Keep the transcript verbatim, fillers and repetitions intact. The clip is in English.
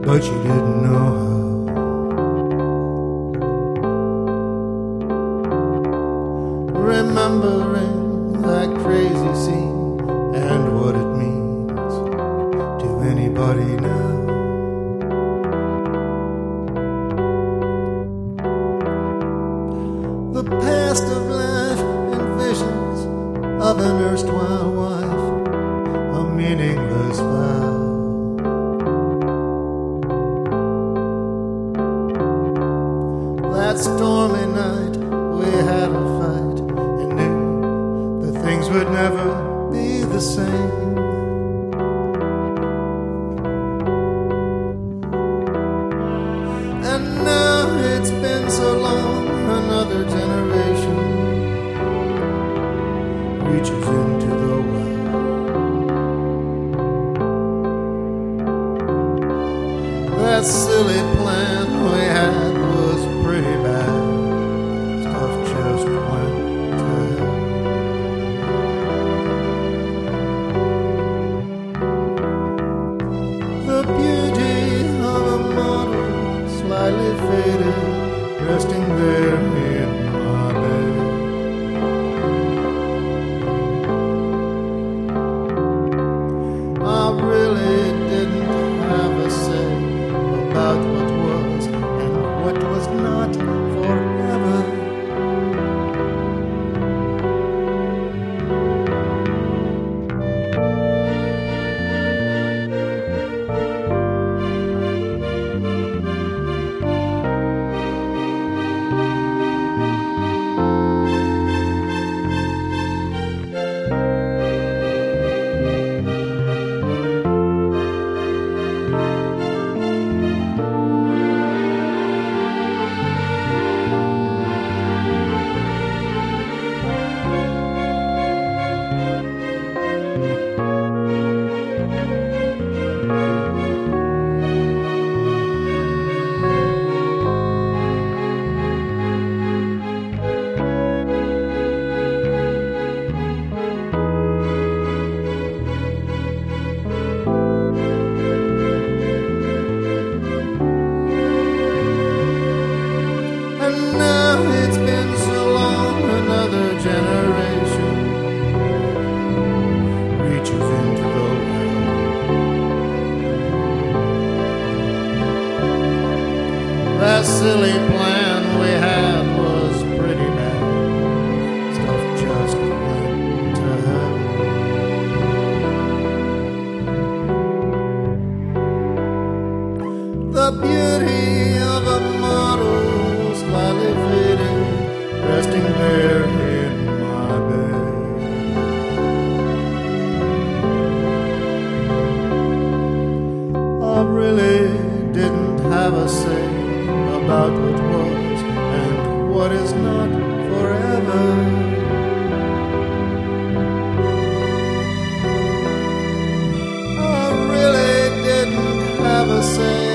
but you didn't know how. Remembering that crazy scene and what it means to anybody now. The past of life and visions of an erstwhile wife, a meaningless vow. That stormy night we had a fight and knew that things would never be the same. And now it's been so long, another generation reaches into the well. That silly plan we had was pretty bad. Stuff just went to hell. The beauty of a model slightly faded, resting there in my bed. I really didn't have a say about what was and what was not forever. Generation reaches into the well. That silly plan we had was pretty bad. Stuff just went to hell. The beauty of a model slightly faded, resting there in my bed. I really didn't have a say about what was and what is not forever. I really didn't have a say